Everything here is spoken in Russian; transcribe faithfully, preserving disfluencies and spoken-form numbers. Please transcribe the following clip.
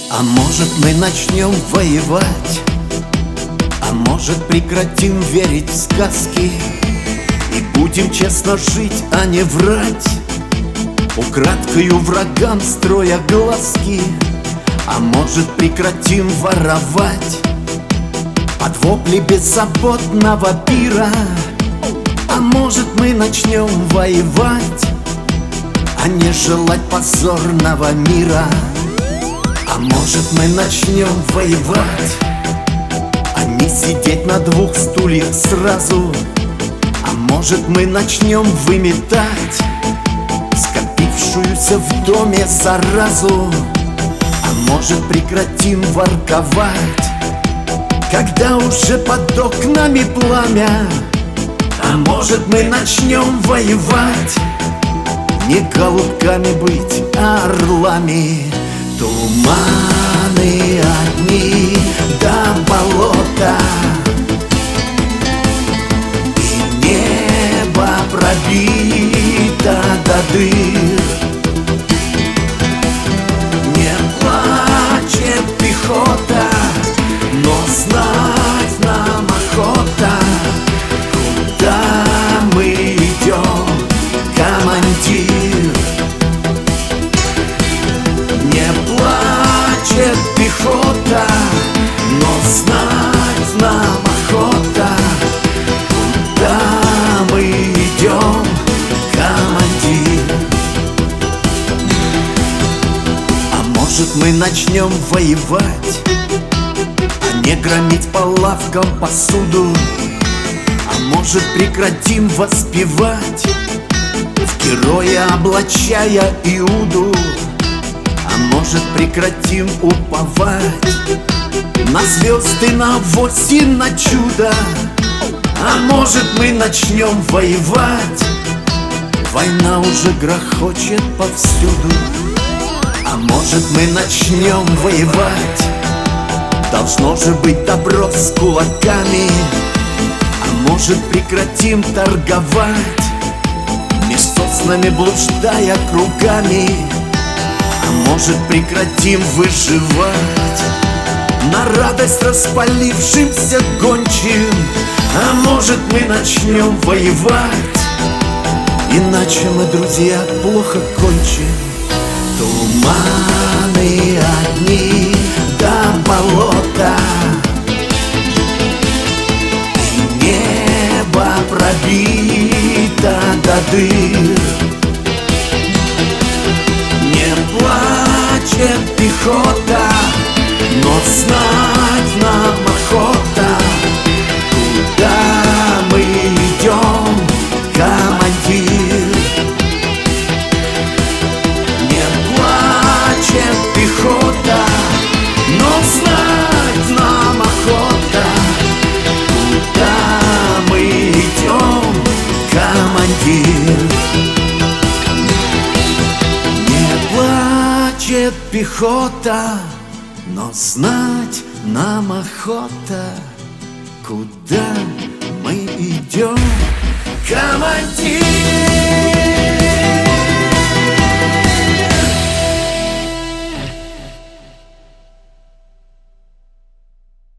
А может, мы начнем воевать, а может, прекратим верить в сказки и будем честно жить, а не врать, украдкою врагам строя глазки. А может, прекратим воровать под вопли беззаботного пира. А может, мы начнем воевать, а не желать позорного мира. А может, мы начнем воевать, а не сидеть на двух стульях сразу. А может, мы начнем выметать скопившуюся в доме заразу. А может, прекратим ворковать, когда уже под окнами пламя. А может, мы начнем воевать, не голубками быть, а орлами. Туманы одни до болота, и небо пробито до дыр. Не плачет пехота, но знать нам охота, куда мы идем, командир. Не плачет пехота, но знать нам охота, куда мы идем, командир. А может, мы начнем воевать, а не громить по лавкам посуду. А может, прекратим воспевать, в героя облачая Иуду. А может, прекратим уповать на звезды, на авось и на чудо. А может, мы начнем воевать, война уже грохочет повсюду. А может, мы начнем воевать, должно же быть добро с кулаками. А может, прекратим торговать, меж соснами блуждая кругами. А может, прекратим выживать на радость распалившимся гончим. А может, мы начнем воевать, иначе мы, друзья, плохо кончим. Туманы одни до болота, и небо пробито до дыр. Не плачет пехота, но знать нам охота, куда мы идем, командир. Не плачет пехота, но знать нам охота, куда мы идем, командир. Плачет пехота, но знать нам охота, куда мы идем, командир.